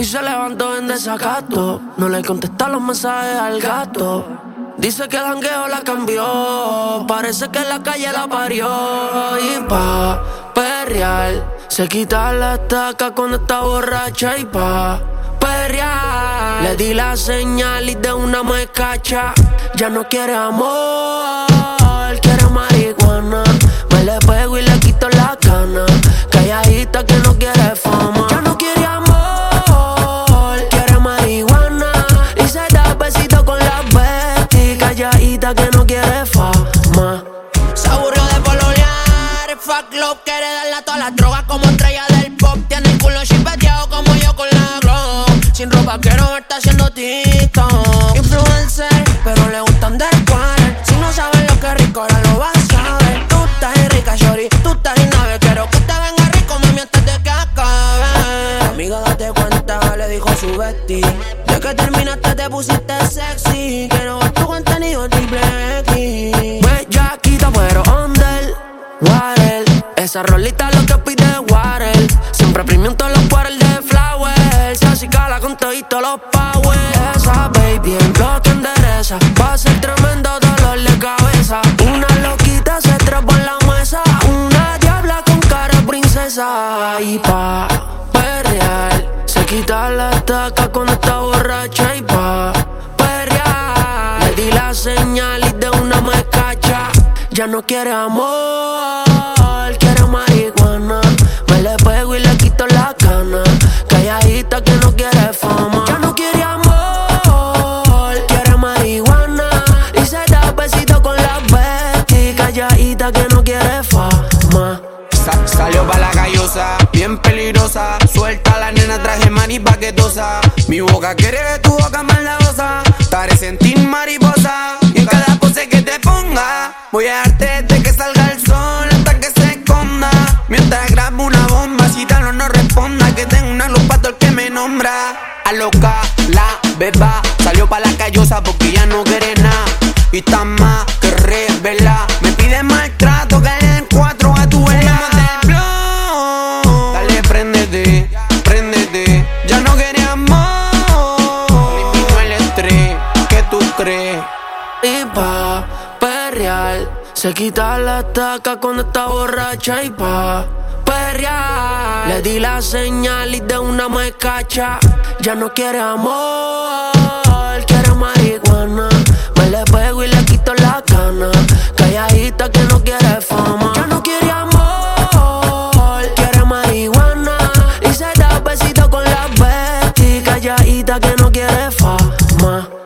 Hoy se levantó en desacato, no le contesta los mensajes al gato. Dice que el jangueo la cambió, parece que en la calle la parió. Y pa' perrear, se quita la estaca cuando está borracha. Y pa' perrear, le di la señal y de una me cacha. Ya no quiere amor, quiere marihuana. Me le pego y le quito la cana. Calladita que no quiere fama. Ya no quiere amor, quiere marihuana. Y se da besito con la Betty. Calladita que no quiere fama. Se aburrió de pololear, fuck love, quiere darle a todas las drogas como estrella del pop. Tiene el culo chipeteado como yo con la glow. Sin ropa quiero verte haciendo TikTok. Influencer, pero le gustan del cual. Si no sabes lo que es rico, ahora lo vas a ver. Tú estás rica, shorty, tú estás en nave. Quiero que te venga rico, mami, antes de que acabe. Amiga, date cuenta, le dijo su Betty. De que terminaste te pusiste sexy. Quiero ver tu contenido triple X. Bellaquita pero underwater. Esa rolita lo que pide Water. Siempre premium todos los quarters de Flower. Se acicala con todito los power. Esa baby en lo te endereza. Va a ser tremendo dolor de cabeza. Una loquita se trepa en la mesa. Una diabla con cara de princesa. Y pa' perrear, se quita la estaca cuando está borracha. Y pa' perrear, le di la señal y de una me cacha. Ya no quiere amor, quiere marihuana. Me le pego y le quito la cana. Calladita que no quiere fama. Ya no quiere amor, quiere marihuana. Y se da besito con la Betty. Calladita que no quiere fama. Salió pa' la callosa, bien peligrosa. Suelta a la nena, traje mani paquetosa. Mi boca quiere que tu boca maldadosa. Te sentir mariposa. Y en cada pose que te ponga, voy a darte desde que salga el sol hasta que se esconda. Mientras grabo una bomba, si tal no responda. Que tengo una luz pa' todo el que me nombra. A loca, la beba salió pa' la callosa porque ya no quiere nada. Y está más que revela. Me pide maltrato, que le den 4 a tu vela. Dale, préndete, préndete. Ya no quiere amor, eliminó el estrés. ¿Qué tú crees? Y pa' perrear, se quita la estaca cuando está borracha. Y pa' perrear, le di la señal y de una me cacha. Ya no quiere amor, quiere marihuana. Me le pego y le quito la cana. Calladita que no quiere fama. Ya no quiere amor, quiere marihuana. Y se da besito con la Betty. Calladita que no quiere fama.